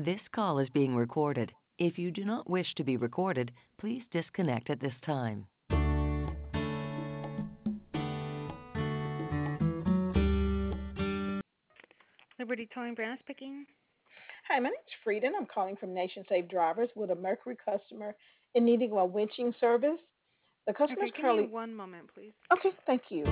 This call is being recorded. If you do not wish to be recorded, please disconnect at this time. Liberty Towing Brand speaking. Hi, my name is Frida, and I'm calling from Nation Safe Drivers with a Mercury customer in needing a winching service. The customer is Okay, give me currently. one moment, please. Okay, thank you.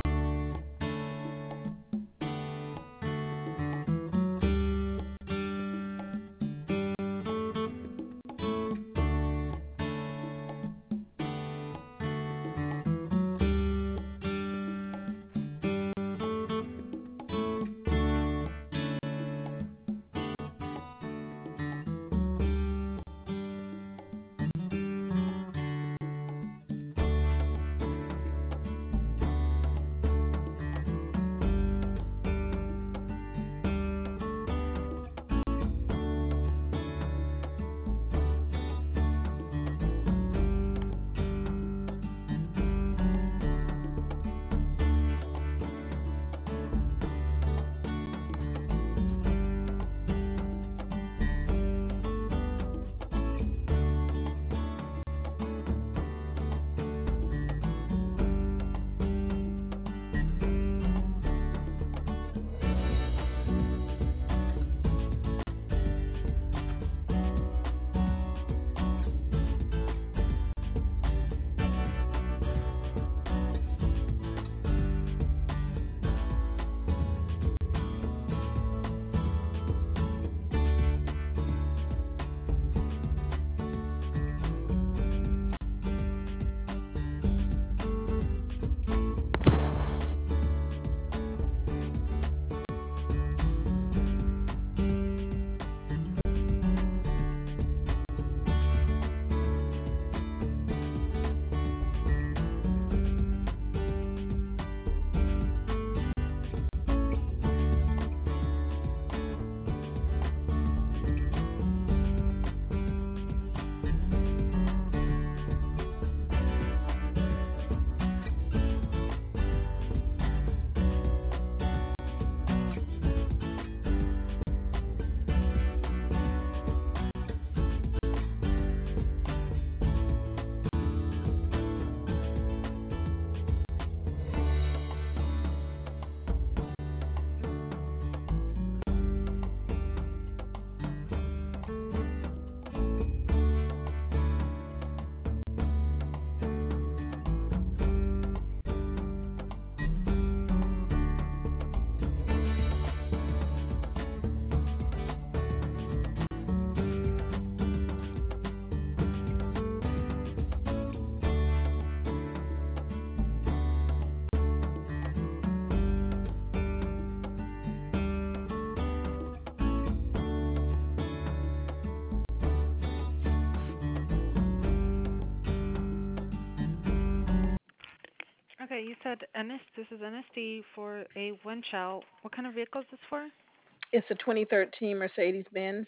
Okay, you said this is NSD for a winch out. What kind of vehicle is this for? It's a 2013 Mercedes Benz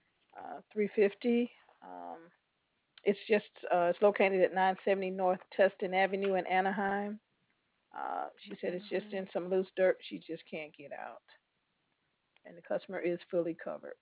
350. It's located at 970 North Tustin Avenue in Anaheim. She said it's just in some loose dirt. She just can't get out, and the customer is fully covered.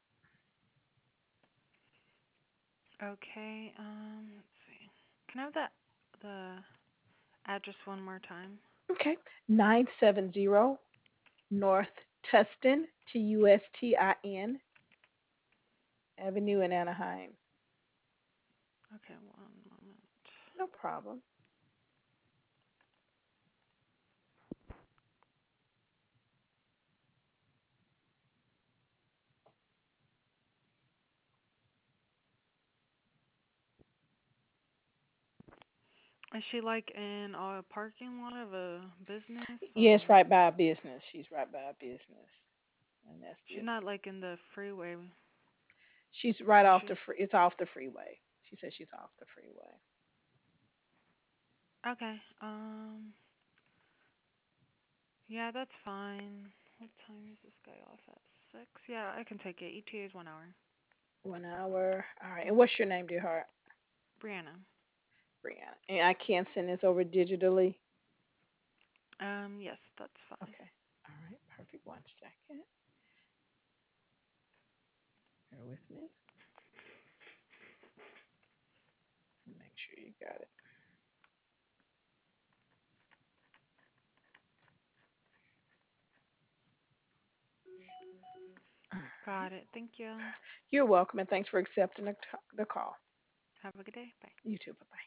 Okay, let's see. Can I have the address one more time? Okay, 970 North Tustin Tustin Avenue in Anaheim. Okay, one moment. No problem. Is she like in a parking lot of a business Yes, or right by a business. She's right by a business, and that's she's the. not like in the freeway? She's right Is off she? the free. It's off the freeway. She says she's off the freeway. Okay. Yeah, that's fine. What time is this guy off at? 6? Yeah, I can take it. ETA is 1 hour. 1 hour. All right. And what's your name, dear heart? Brianna. Brianna. And I can send this over digitally. Yes, that's fine. Okay. All right. Perfect. 1 second. Bear with me. Make sure you got it. Got it. Thank you. You're welcome, and thanks for accepting the call. Have a good day. Bye. You too. Bye bye.